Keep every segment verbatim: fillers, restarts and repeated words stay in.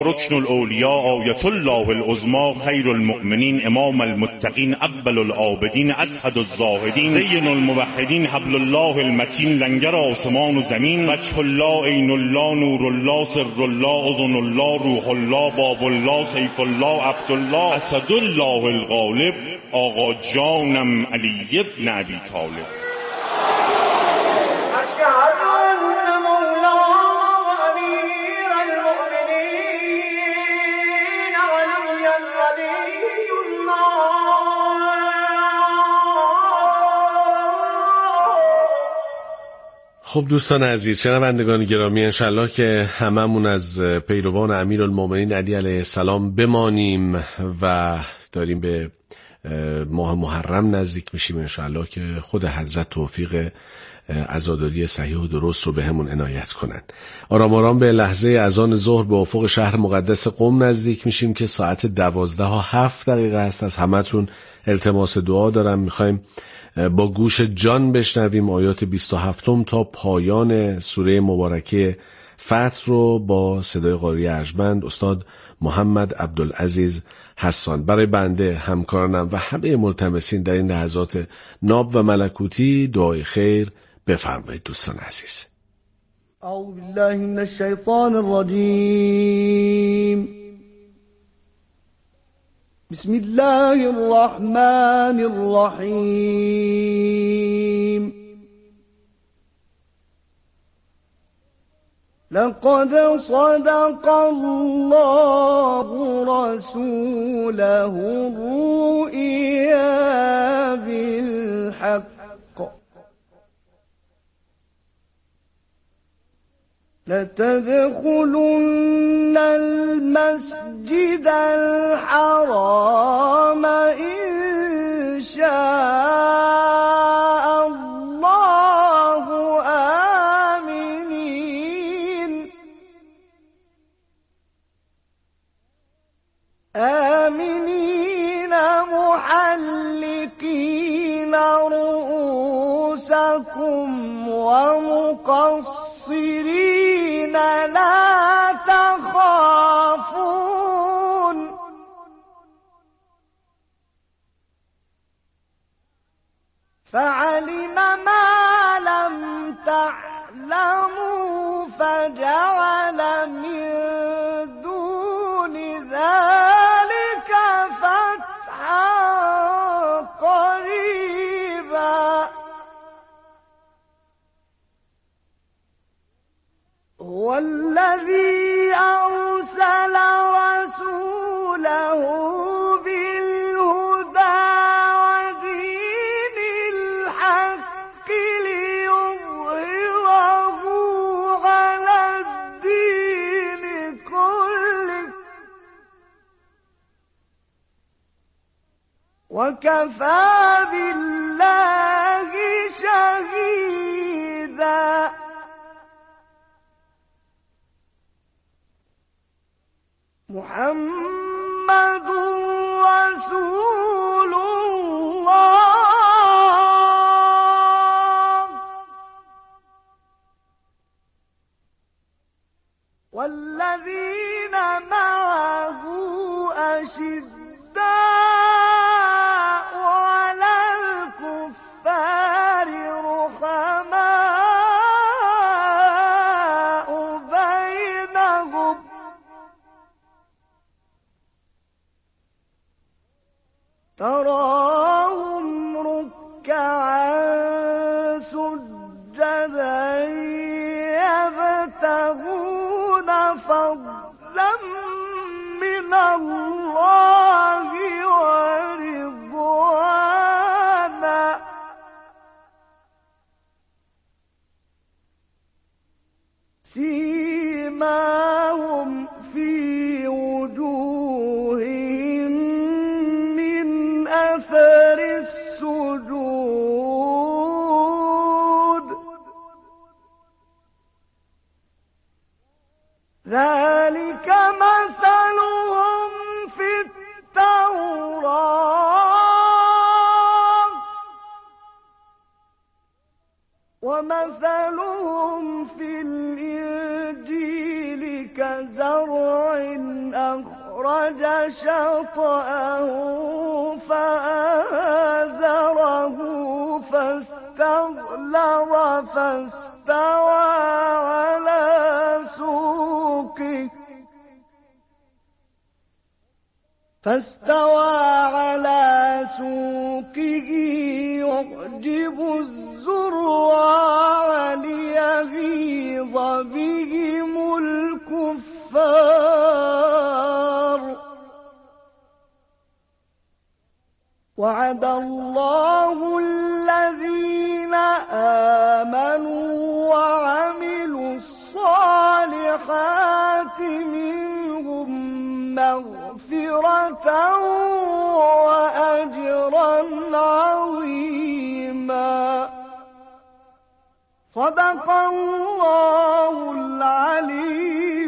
ركن الاولیاء آیت الله العظمی خیر المؤمنین امام المتقین اول العابدین اسعد الزاهدین زین الموحدین حبل الله المتین لنگر آسمان و زمین وجه الله عین الله نور الله سر الله اذن الله روح الله باب الله سیف الله عبدالله اسد الله الغالب آقا جانم علی بن ابی طالب. خب دوستان عزیز، شنوندگان گرامی، انشالله که هممون از پیروان امیرالمومنین علی علیه السلام بمانیم و داریم به ماه محرم نزدیک میشیم. انشالله که خود حضرت توفیق عزاداری صحیح و درست رو به همون عنایت کنن. آرام آرام به لحظه اذان ظهر به افق شهر مقدس قم نزدیک میشیم که ساعت دوازده و هفت دقیقه است. از همتون التماس دعا دارم، میخوایم با گوش جان بشنویم آیات بیست و هفت تا پایان سوره مبارکه فتح رو با صدای قاری ارجمند استاد محمد عبدالعزیز حسان. برای بنده، همکارانم و همه ملتمسین در این لحظات ناب و ملکوتی دعای خیر بفرمایید. دوستان عزیز، اعوذ بالله من الشیطان الرجیم. بسم الله الرحمن الرحیم. لقد صدق الله رسوله الرؤيا بالحق لتدخلن المسجد الحرام إن شاء الله آمنين آمنين محلقين رؤوسكم ومقصرين لا تخافون فعلم ما لم تعلموا فجعل من دون ذلك فتحا قريبا هو الذي أرسل رسوله بالهدى ودين الحق ليظهره على الدين كله وكفى بالله شهيدا. محمد رسول الله والذين معه أشداء على الكفار رحماء بينهم تراهم ركعا سجدا يبتغون فضلا من الله ورضوانا سيماهم في وجوههم أثر السجود ذلك مثلهم في التوراة ومثلهم في الإنجيل كذلك كزرع أخرج شطأه فآزره فاستغلظ فاستوى على سوقه فاستوى على سوقه يعجب الزراع ليغيظ بهم الكفار وعد الله الذين آمنوا وعملوا الصالحات منهم مغفرة وأجرا عظيما. صدق الله العلي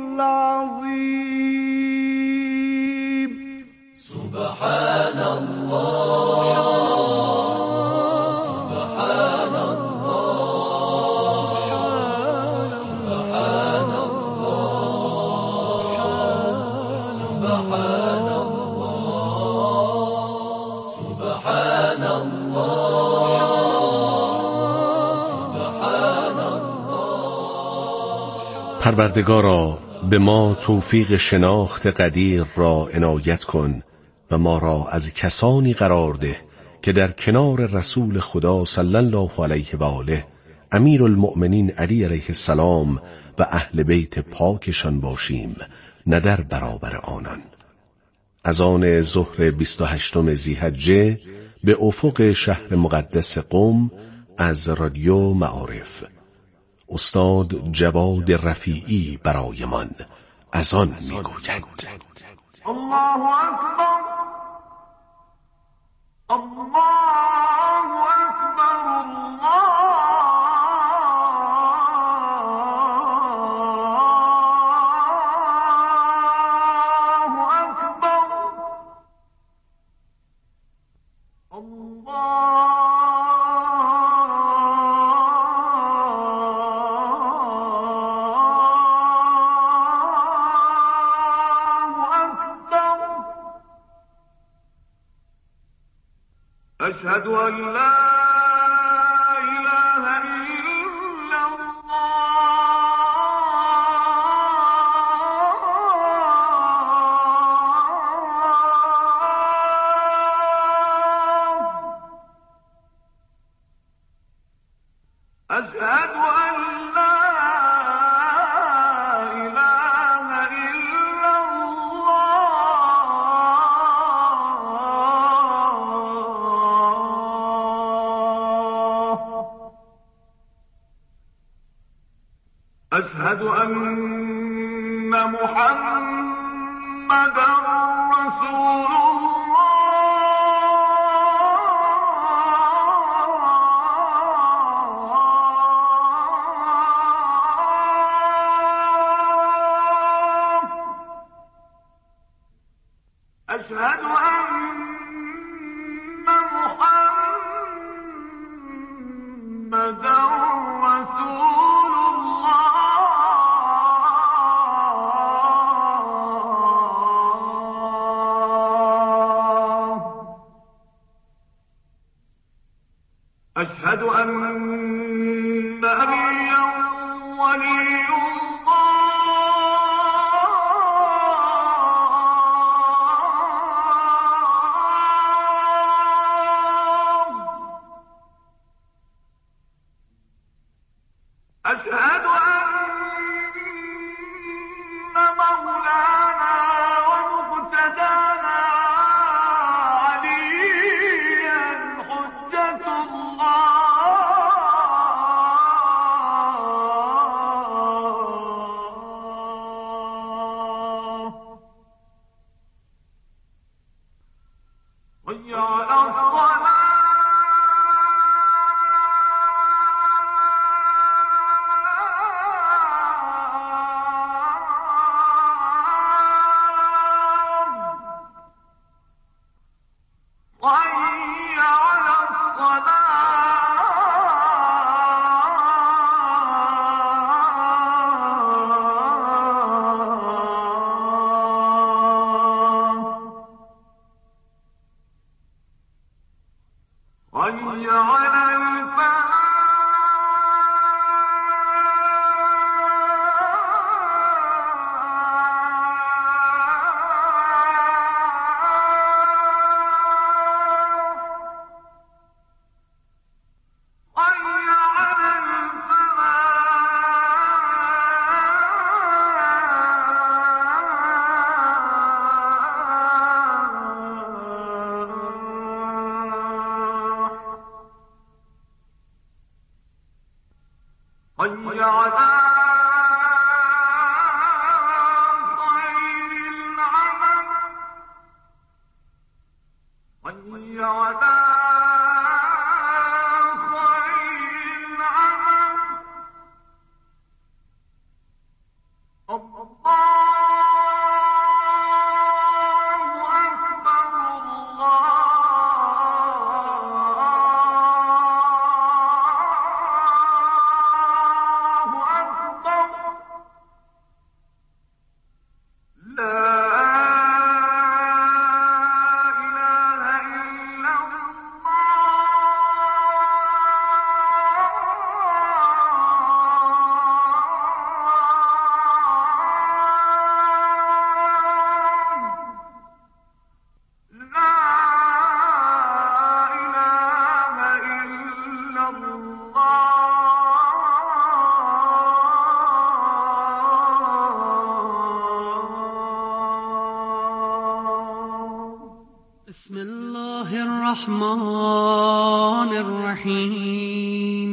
العظيم. سبحان الله سبحان الله سبحان الله سبحان الله سبحان الله. پروردگارا به ما توفیق شناخت قدیر را عنایت کن و ما را از کسانی قرار ده که در کنار رسول خدا صلی الله علیه و آله امیر المؤمنین علی علیه السلام و اهل بیت پاکشان باشیم، نه در برابر آنان. از آن ظهر بیست و هشتم ذی‌حجه به افق شهر مقدس قم از رادیو معارف استاد جواد رفیعی برایمان از آن میگوید: الله أكبر الله أكبر الله أكبر أشهد أن لا إله إلا الله. أشهد أن لا إله إلا الله. أشهد أن محمدًا رسول الله. أشهد أن محمدًا رسول الله. أشهد أن نبيًا ولي الله. أشهد أن مولانا ومقتدانا عليا حجة الله. حي على الفلاح حي على خير العمل حي على خير العمل الله أكبر بسم الله الرحمن الرحيم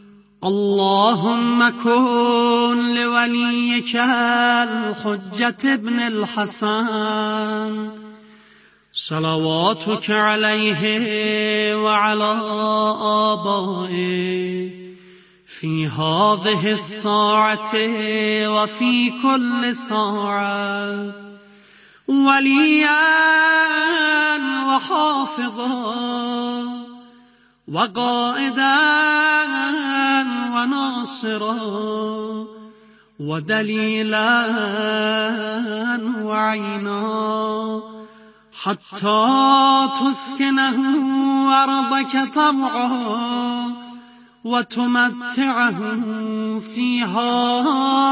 اللهم كن لوليك الحجة ابن الحسن صلواتك عليه وعلى آبائه في هذه الساعة وفي كل ساعة وليا وحافظا وقائدا وناصرا ودليلا وعينا حتى تسكنه أرضك طوعا وتمتعه فيها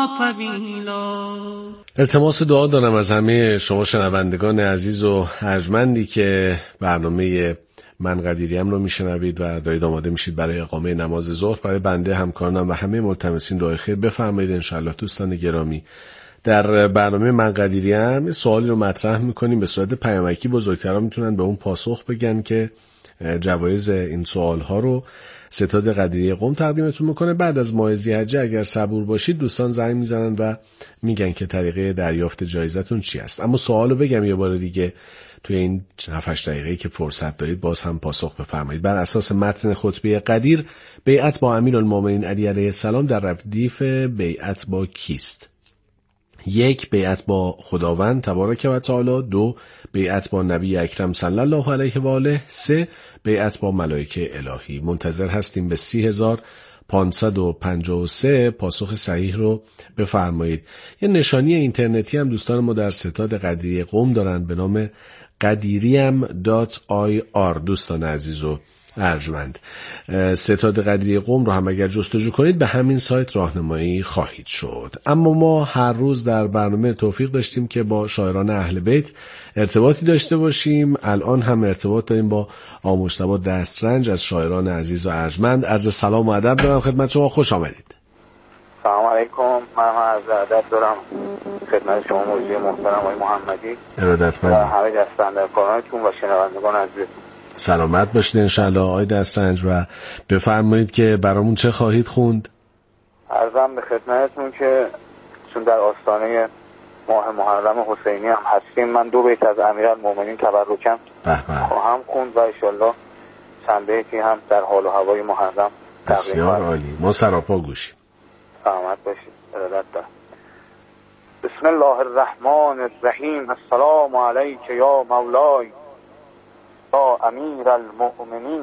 طويلا. التماس دعا دارم از همه شما شنوندگان عزیز و ارجمندی که برنامه من قدیریم رو میشنوید و دارید آماده میشید برای اقامه نماز ظهر. برای بنده، همکارانم و همه ملتمسین دعای خیر بفرمایید انشاءالله. دوستان گرامی، در برنامه من قدیریم سوالی رو مطرح میکنیم به صورت پیامکی. بزرگتران میتونن به اون پاسخ بگن که جوایز این سوال ها رو ستاد قدیری قم تقدیمتون میکنه. بعد از ماه ذی‌حجه اگر صبور باشید دوستان زنگ میزنن و میگن که طریقه دریافت جایزتون چی است. اما سوالو بگم یه بار دیگه توی این هفت هشت دقیقه‌ای که فرصت دارید باز هم پاسخ بفرمایید. بر اساس متن خطبه قدیر، بیعت با امیرالمومنین علی علیه السلام در ردیف بیعت با کیست؟ یک، بیعت با خداوند تبارک و تعالی. دو، بیعت با نبی اکرم صلی الله علیه و آله. سه، بیعت با ملائکه الهی. منتظر هستیم به سی هزار پانصد و پنجاه و سه پاسخ صحیح رو بفرمایید. یه نشانی اینترنتی هم دوستان ما در ستاد قدیری قم دارن به نام قدیریم دات آی آر. دوستان عزیز و ارجمند، ستاد قدیری قم رو هم اگر جستجو کنید به همین سایت راهنمایی خواهید شد. اما ما هر روز در برنامه توفیق داشتیم که با شاعران اهل بیت ارتباطی داشته باشیم. الان هم ارتباط داریم با آقا مجتبی دسترنج از شاعران عزیز و ارجمند. عرض سلام و ادب دارم خدمت شما، خوش آمدید. سلام علیکم، من عرض ادب دارم خدمت شما موجی محترم آقای محمدی ارادتمند و همه دستاندرکارانتون و شنوندگان عزیز. سلامت باشید انشاءالله آقای دسترنج و بفرمایید که برامون چه خواهید خوند؟ عرضم به خدمتتون که چون در آستانه ماه محرم حسینی هم هستیم، من دو بیت از امیرالمومنین تبرکم خواهم خوند و انشاءالله چند بیتی هم در حال و هوای محرم. بسیار عالی، ما سراپا گوشیم. سلامت باشید، ارادت دارم. بسم الله الرحمن الرحیم. السلام علیک یا مولای یا امیر المؤمنین.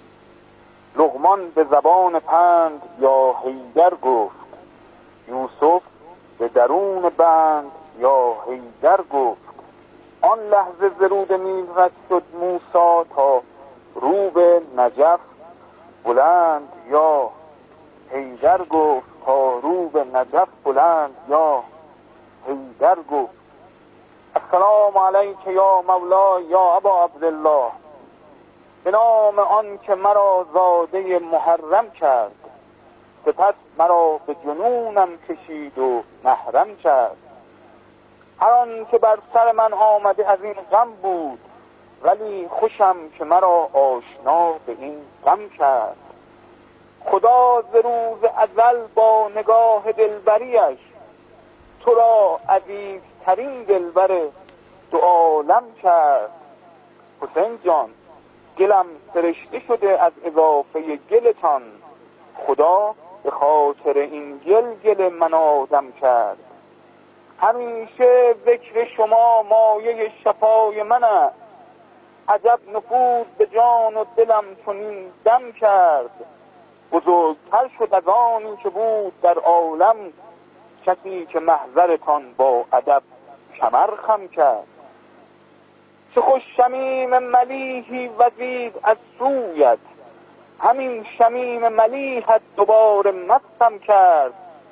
لقمان به زبان پند یا حیدر گفت، یوسف به درون بند یا حیدر گفت. آن لحظه ز رود نیل رد شد موسی تا رو به نجف بلند یا حیدر گفت تا رو به نجف بلند یا حیدر گفت السلام علیک یا مولا یا ابا عبدالله، به نام آن که مرا زاده محرم کرد، سپس مرا به جنونم کشید و محرم کرد. هر آن که بر سر من آمده از این غم بود، ولی خوشم که مرا آشنا به این غم کرد. خدا ز روز ازل با نگاه دلبریش، تو را عزیزترین دلبر دو عالم کرد. حسین جان گلم سرشته شده از اضافه گلتان، خدا به خاطر این گل گل من آدم کرد. همیشه ذکر شما مایه شفای من است، عجب نفوذ به جان و دلم چنین دم کرد. بزرگتر شد از آنی که بود در عالم، کسی که محضرتان با ادب کمر خم کرد. چه خوش شمیم ملیحی وزید از سویت، همین شمیم ملیحت دوباره مستم کرد.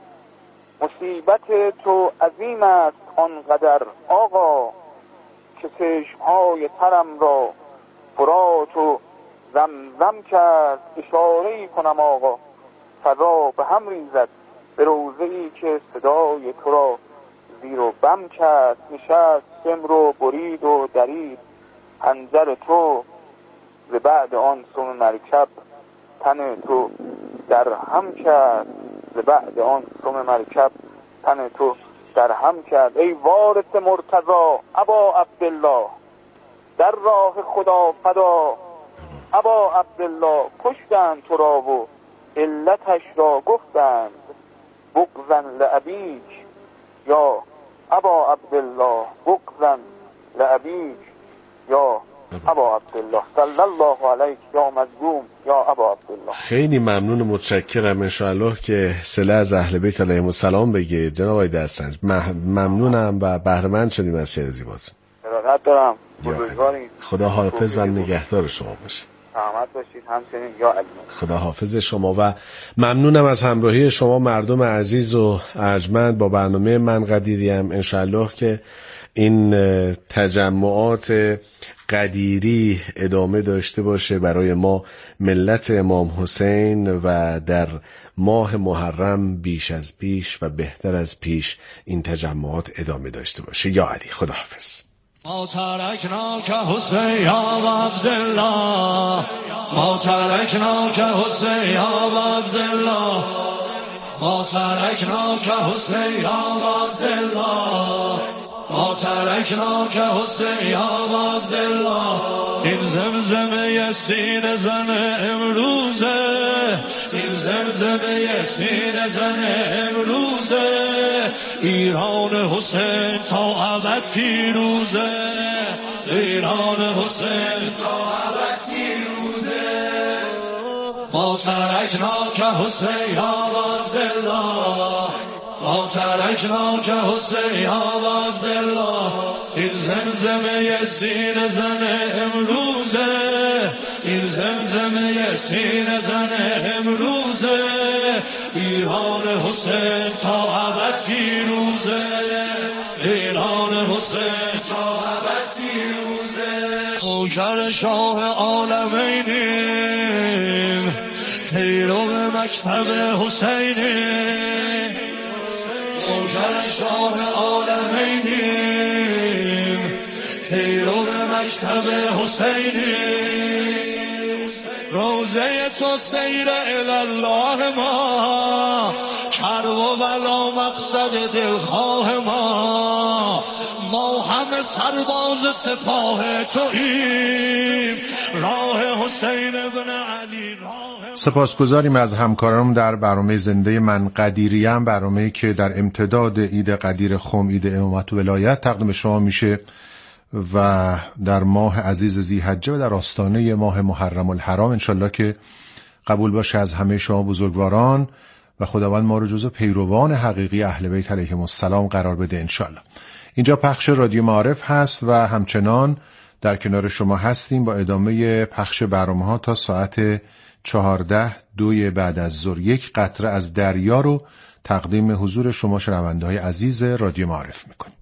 مصیبت تو عظیم است آنقدر آقا، که چشمهای ترم را فرات و زمزم کرد. اشاره‌ای کنم آقا فضا به هم ریزد، به روضه‌ای که صدای تو را زیر و بم کرد. نشست سم رو برید و درید حنجر تو، ز بعد آن سم مرکب تن تو در هم کرد. ز بعد آن سم مرکب تن تو در هم کرد. ای وارث مرتضی ابا عبدالله، در راه خدا فدا ابا عبدالله. کشتند تو را و علتش را گفتند، بغضا لابیک یا ابا عبدالله، بغضا لابیک یا ابا عبدالله، صلی الله علیک یا مظلوم یا ابا عبدالله. خیلی ممنون و متشکرم. انشاءالله که صله از اهل بیت علیهم السلام بگید جناب آقای دسترنج. ممنونم و بهره‌مند شدیم از شعر زیباتون. ارادت دارم. بزرگوارید. خدا حافظ و نگهدار شما باشه. سلامت باشید. همچنین یا علی. خدا حافظ شما و ممنونم از همراهی شما مردم عزیز و ارجمند با برنامه من قدیریم. انشاءالله که این تجمعات قدیری ادامه داشته باشه برای ما ملت امام حسین و در ماه محرم بیش از پیش و بهتر از پیش این تجمعات ادامه داشته باشه. یا علی. خدا حافظ. ما ترکناک حسین یا عبدالله، ما ترکناک حسین یا عبدالله، ما ترکناک حسین یا عبدالله، ما ترکناک حسین یا عبدالله. این زمزمه سینه زن امروزه، این زمزمه سینه زن امروزه، ایران حسین تا ابد پیروزه، ایران حسین تا ابد پیروزه. ما ترکناک حسین یا عبدالله، ما ترکناک حسین یا عبدالله. این زمزمه سینه زن امروزه، این زمزمه سینه زن امروزه، ایران حسین تا ابد پیروزه، ایران حسین تا ابد پیروزه. نوکر شاه عالمینیم، پیرو مکتب حسینیم، نوکر شاه عالمینیم، پیرو مکتب حسینیم. روزه تو سیر الله ما، کرب و بلا مقصد دلخواه ما، ما همه سرباز سپاه توییم، راه حسین بن علی راه. سپاسگزاریم از همکارانم در برنامه زنده من قدیریم، برنامه‌ای که در امتداد عید قدیر خم، عید امامت و ولایت تقدیم شما میشه و در ماه عزیز ذی‌حجه و در آستانه ماه محرم الحرام. انشالله که قبول باشه از همه شما بزرگواران و خداوند ما رو جزو پیروان حقیقی اهل بیت علیهم السلام قرار بده انشالله. اینجا پخش رادیو معارف هست و همچنان در کنار شما هستیم با ادامه پخش برنامه‌ها تا ساعت چهارده دوی بعد از ظهر یک قطره از دریا رو تقدیم حضور شما شنونده های عزیز رادیو معارف میکنیم.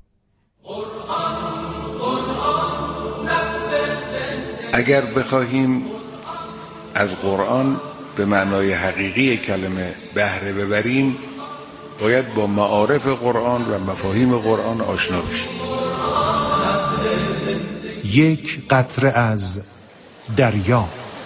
اگر بخواهیم از قرآن به معنای حقیقی کلمه بهره ببریم، باید با معارف قرآن و مفاهیم قرآن آشنا بشیم. یک قطره از دریا.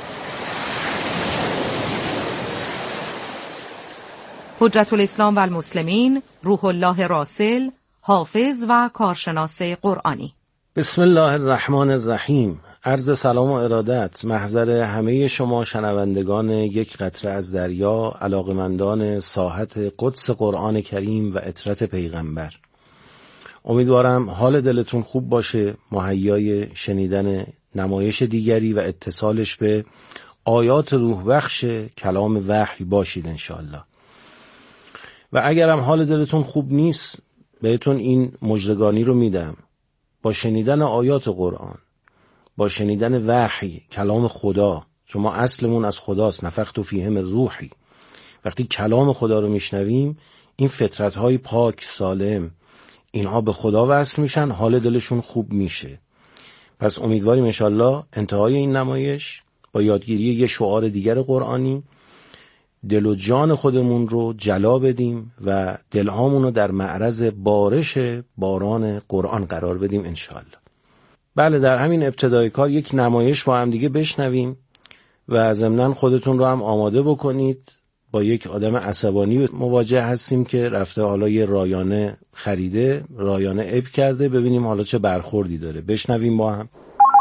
حجت الاسلام و المسلمین روح الله راسل، حافظ و کارشناس قرآنی. بسم الله الرحمن الرحیم. عرض سلام و ارادت محضر همه شما شنوندگان یک قطره از دریا، علاقمندان ساحت قدس قرآن کریم و اطرت پیغمبر. امیدوارم حال دلتون خوب باشه، مهیای شنیدن نمایش دیگری و اتصالش به آیات روح بخش کلام وحی باشید انشاءالله. و اگرم حال دلتون خوب نیست، بهتون این مژدگانی رو میدم: با شنیدن آیات قرآن، با شنیدن وحی کلام خدا، شما اصلمون از خداست، نفخت فیهم روحی. وقتی کلام خدا رو میشنویم، این فطرت‌های پاک سالم اینها به خدا وصل میشن، حال دلشون خوب میشه. پس امیدواریم انشالله انتهای این نمایش با یادگیری یه شعار دیگر قرآنی دل و جان خودمون رو جلا بدیم و دلهامون رو در معرض بارش باران قرآن قرار بدیم انشالله. بله، در همین ابتدای کار یک نمایش با هم دیگه بشنویم و ضمناً خودتون رو هم آماده بکنید. با یک آدم عصبانی مواجه هستیم که رفته حالا یه رایانه خریده، رایانه عیب کرده، ببینیم حالا چه برخوردی داره. بشنویم با هم.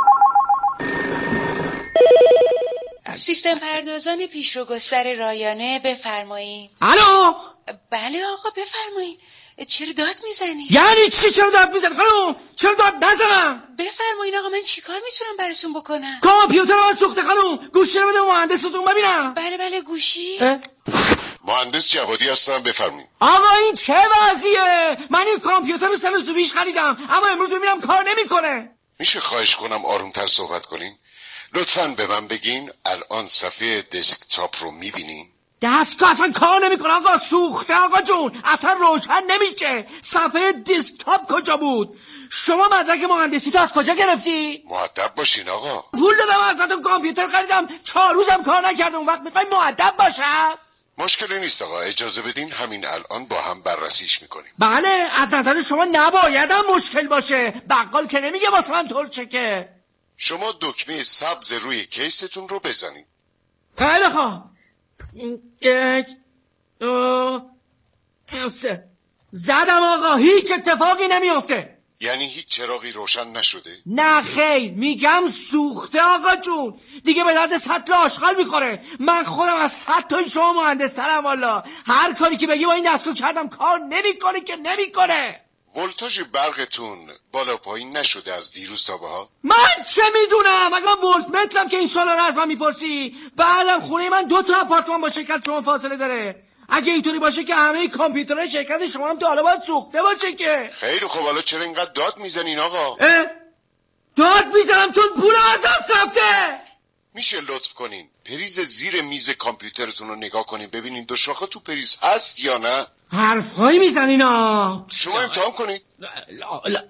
سیستم پردازان پیشرو گستر رایانه، بفرمایید. الو. بله آقا بفرمایید. چرا داد میزنی؟ یعنی چی چرا داد میزنی خانم؟ چرا داد نزنم؟ بفرمایید آقا، من چیکار میتونم براتون بکنم؟ کامپیوتر من سوخته خانم، گوشی رو بده مهندستون ببینم. بله بله گوشی. مهندس جوادی هستم، بفرمایید. آقا این چه وضعیه؟ من این کامپیوتر رو سه روز پیش خریدم اما امروز ببینم کار نمیکنه. میشه خواهش کنم آرومتر صحبت کنین؟ لطفاً به من بگین الان صفحه دسکتاپ رو میبینین؟ دستگاه اصلا کار نمیکنه آقا، سوخته آقا جون، اصلا روشن نمیشه. صفحه دسکتاپ کجا بود؟ شما مدرک مهندسی تو از کجا گرفتی؟ مؤدب باشین آقا. پول دادم ازتون کامپیوتر خریدم، چهار روزم کار نکردم، اون وقت میخوای مؤدب باشم؟ مشکلی نیست آقا، اجازه بدین همین الان با هم بررسیش میکنیم. بله، از نظر شما نبایدم مشکل باشه، بقال که نمیگه واسه من ترچه که. شما دکمه سبز روی کیستون رو بزنید. خیلی خوب. یک دو سه. زدم آقا، هیچ اتفاقی نمیافته. یعنی هیچ چراغی روشن نشده؟ نه خیر، میگم سوخته آقا جون، دیگه به درد سطل آشغال میخوره. من خودم از صد تای شما مهندس‌ترم والا، هر کاری که بگی با این دستگاه کردم کار نمیکنه که نمیکنه. ولتاژ برقتون بالا پایین نشده از دیروز تا بها؟ من چه میدونم، اگه من ولت مترم که این سوالا رو از من میپرسی؟ بعدم خونه من دو تا آپارتمان با شرکت شما فاصله داره. اگه اینطوری باشه که همه کامپیوترهای شرکت شما هم حالا باید سوخته باشه که. خیلی خب، حالا چرا اینقدر داد میزنین آقا؟ داد میزنم چون پول از دست رفته. میشه لطف کنین پریز زیر میز کامپیوترتون رو نگاه کنین ببینین دو شاخه تو پریز هست یا نه؟ حرفایی میزنین ها. شما امتحان کنید. لا لا.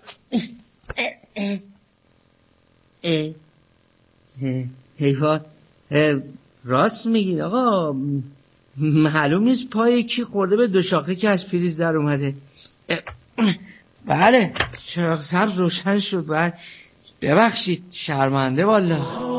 حیوان، راست میگید آقا، معلوم نیست پای کی خورده به دو شاخه که از پریز در اومده. بله، چراغ سبز روشن شد. بله ببخشید، شرمنده والا.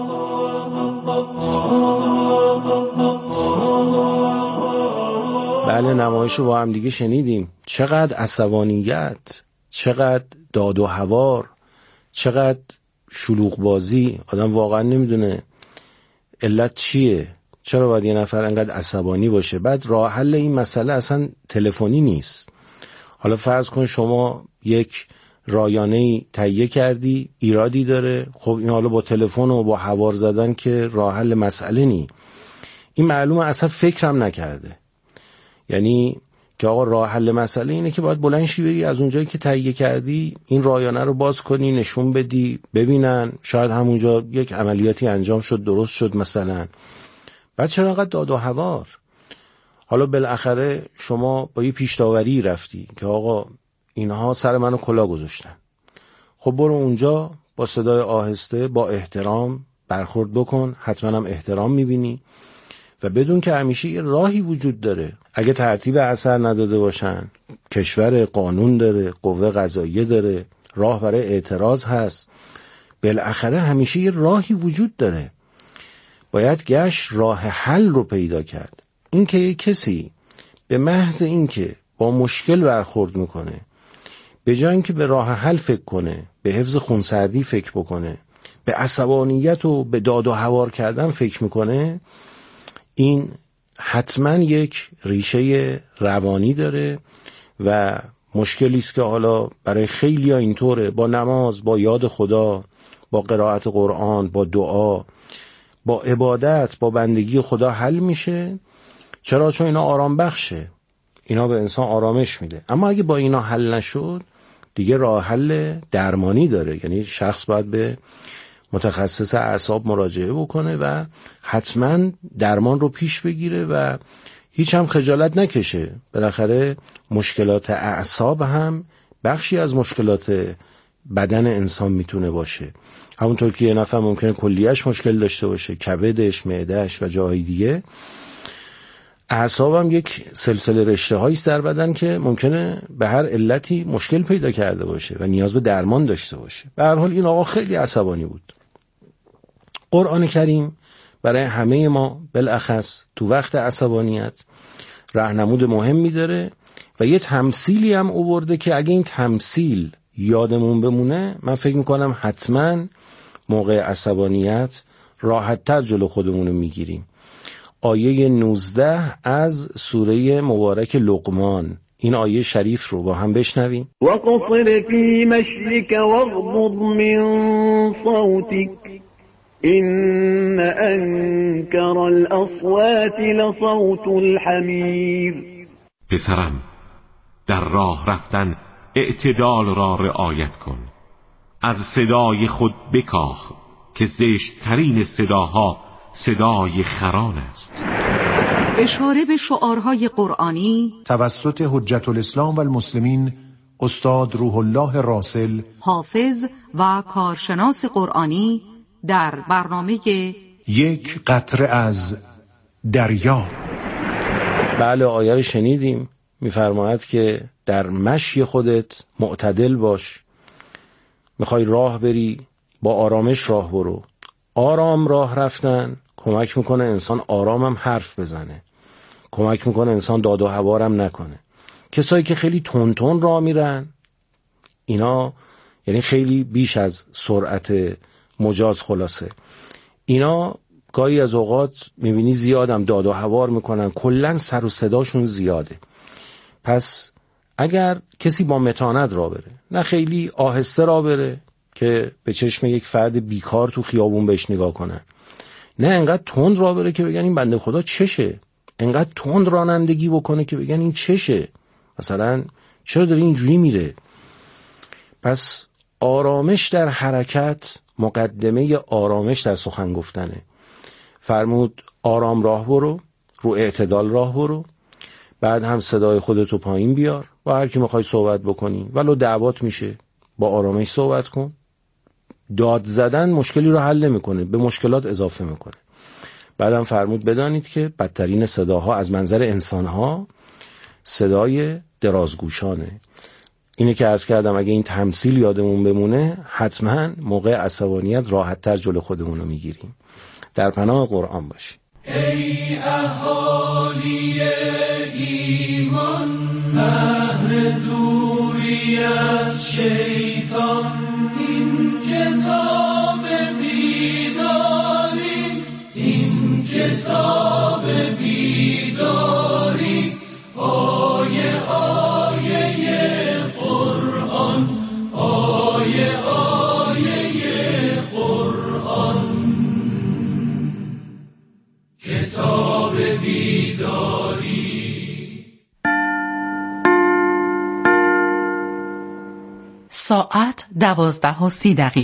بله، نمایش رو با هم دیگه شنیدیم. چقدر عصبانیت، چقدر داد و هوار، چقدر شلوغ بازی. آدم واقعا نمیدونه علت چیه، چرا باید یه نفر انقدر عصبانی باشه. بعد راه حل این مسئله اصلا تلفنی نیست. حالا فرض کن شما یک رایانه‌ای تهیه کردی، ایرادی داره، خب این حالا با تلفن و با هوار زدن که راه حل مسئله نی. این معلومه اصلا فکرم نکرده. یعنی که آقا راه حل مسئله اینه که باید بلند شی بری از اونجایی که تهیه کردی این رایانه رو باز کنی، نشون بدی، ببینن، شاید همونجا یک عملیاتی انجام شد، درست شد مثلا. بعد چرا انقدر داد و هوار؟ حالا بالاخره شما با یه پیش‌داوری رفتی که آقا اینها سر منو کلا گذاشتن، خب برو اونجا با صدای آهسته با احترام برخورد بکن، حتما هم احترام میبینی و بدون که همیشه یه راهی وجود داره. اگه ترتیب اثر نداده باشن، کشور قانون داره، قوه قضاییه داره، راه برای اعتراض هست، بالاخره همیشه یه راهی وجود داره. باید گشت راه حل رو پیدا کرد. این که یک کسی به محض این که با مشکل برخورد میکنه، به جای اینکه به راه حل فکر کنه، به حفظ خونسردی فکر بکنه، به عصبانیت و به داد و هوار کردن فکر میکنه، این حتما یک ریشه روانی داره و مشکلی است که حالا برای خیلی‌ها اینطوره. با نماز، با یاد خدا، با قرائت قرآن، با دعا، با عبادت، با بندگی خدا حل میشه. چرا؟ چون اینا آرام بخشه، اینا به انسان آرامش میده. اما اگه با اینا حل نشد، دیگه راه حل درمانی داره. یعنی شخص باید به متخصص اعصاب مراجعه بکنه و حتما درمان رو پیش بگیره و هیچ هم خجالت نکشه. بالاخره مشکلات اعصاب هم بخشی از مشکلات بدن انسان میتونه باشه. همونطور که یه نفر ممکنه کلیهش مشکل داشته باشه، کبدش، معدهش و جاهای دیگه، اعصاب هم یک سلسله رشته هایی است در بدن که ممکنه به هر علتی مشکل پیدا کرده باشه و نیاز به درمان داشته باشه. به هر حال این آقا خیلی عصبانی بود. قرآن کریم برای همه ما بالاخص تو وقت عصبانیت راهنمود مهمی داره و یه تمثیلی هم آورده که اگه این تمثیل یادمون بمونه، من فکر میکنم حتما موقع عصبانیت راحت‌تر جلو خودمون رو میگیریم. آیه نوزده از سوره مبارک لقمان، این آیه شریف رو با هم بشنویم. وقصر فی مشیک واغضض من صوتک ان انکر الاصوات لصوت الحمیر. پسرم، در راه رفتن اعتدال را رعایت کن، از صدای خود بکاه که زشت‌ترین صداها صدای خران است. اشاره به شعارهای قرآنی توسط حجت الاسلام و المسلمین استاد روح الله راسل، حافظ و کارشناس قرآنی، در برنامه یک قطره از دریا. بله، آیه رو شنیدیم. میفرماید که در مشی خودت معتدل باش. میخوای راه بری، با آرامش راه برو. آرام راه رفتن کمک میکنه انسان آرام هم حرف بزنه، کمک میکنه انسان داد و هوارم نکنه. کسایی که خیلی تون تون راه میرن، اینا یعنی خیلی بیش از سرعت مجاز، خلاصه اینا گاهی از اوقات میبینی زیادم داد و هوار میکنن، کلن سر و صداشون زیاده. پس اگر کسی با متانت راه بره، نه خیلی آهسته راه بره که به چشم یک فرد بیکار تو خیابون بهش نگاه کنن، نه انقدر تند راه بره که بگن این بنده خدا چشه، انقدر تند رانندگی بکنه که بگن این چشه، مثلا چرا داره اینجوری میره. پس آرامش در حرکت مقدمه آرامش در سخن گفتنه. فرمود آرام راه برو، رو اعتدال راه برو، بعد هم صدای خودتو پایین بیار، با هر کی میخوای صحبت بکنی ولو دعوات میشه با آرامش صحبت کن. داد زدن مشکلی رو حل نمیکنه، به مشکلات اضافه میکنه. بعدم فرمود بدانید که بدترین صداها از منظر انسانها صدای درازگوشانه. اینه که عرض کردم اگه این تمثیل یادمون بمونه، حتما موقع عصبانیت راحت تر جلو خودمون رو میگیریم. در پناه قرآن باشیم. ای اهالی ایمان، بهر دوری از شیطان، این کتاب بیداریست، این کتاب بیداریست، آیه آیه قرآن، آیه آیه قرآن، کتاب بیداری. ساعت دوازده و سی دقیقه.